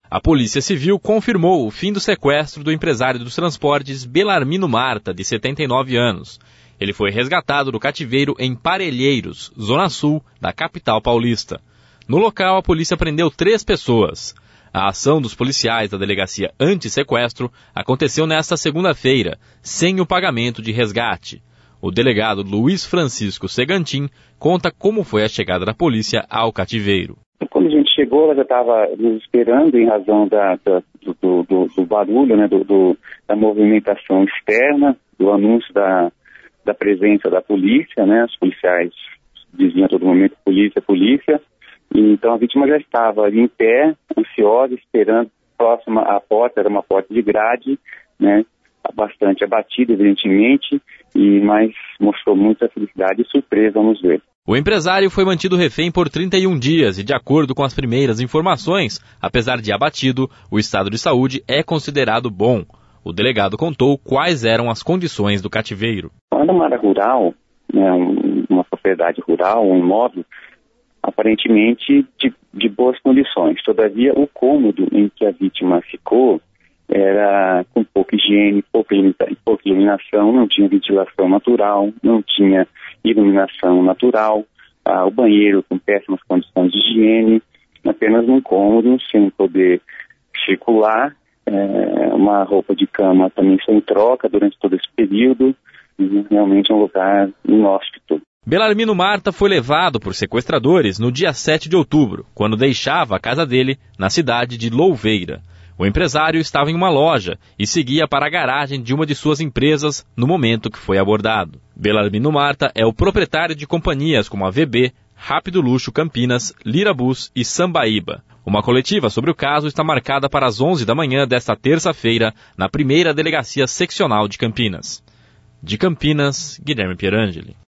A Polícia Civil confirmou o fim do sequestro do empresário dos transportes Belarmino Marta, de 79 anos. Ele foi resgatado do cativeiro em Parelheiros, zona sul da capital paulista. No local, a polícia prendeu 3 pessoas. A ação dos policiais da Delegacia Anti-Sequestro aconteceu nesta segunda-feira, sem o pagamento de resgate. O delegado Luiz Francisco Segantin conta como foi a chegada da polícia ao cativeiro. Quando a gente chegou, ela já estava nos esperando em razão do barulho, né, da movimentação externa, do anúncio da presença da polícia, né? Os policiais diziam a todo momento polícia, polícia. E então a vítima já estava ali em pé, ansiosa, esperando, próxima à porta, era uma porta de grade, né? Bastante abatida, evidentemente, mas mostrou muita felicidade e surpresa ao nos ver. O empresário foi mantido refém por 31 dias e, de acordo com as primeiras informações, apesar de abatido, o estado de saúde é considerado bom. O delegado contou quais eram as condições do cativeiro. Quando uma área rural, né, uma propriedade rural, um imóvel, aparentemente de boas condições. Todavia, o cômodo em que a vítima ficou era com pouca higiene, pouca iluminação, não tinha ventilação natural, não tinha iluminação natural, o banheiro com péssimas condições de higiene, apenas um cômodo sem poder circular, uma roupa de cama também sem troca durante todo esse período, realmente um lugar inóspito. Belarmino Marta foi levado por sequestradores no dia 7 de outubro, quando deixava a casa dele na cidade de Louveira. O empresário estava em uma loja e seguia para a garagem de uma de suas empresas no momento que foi abordado. Belarmino Marta é o proprietário de companhias como a VB, Rápido Luxo Campinas, Lirabus e Sambaíba. Uma coletiva sobre o caso está marcada para as 11 da manhã desta terça-feira na primeira delegacia seccional de Campinas. De Campinas, Guilherme Pierangeli.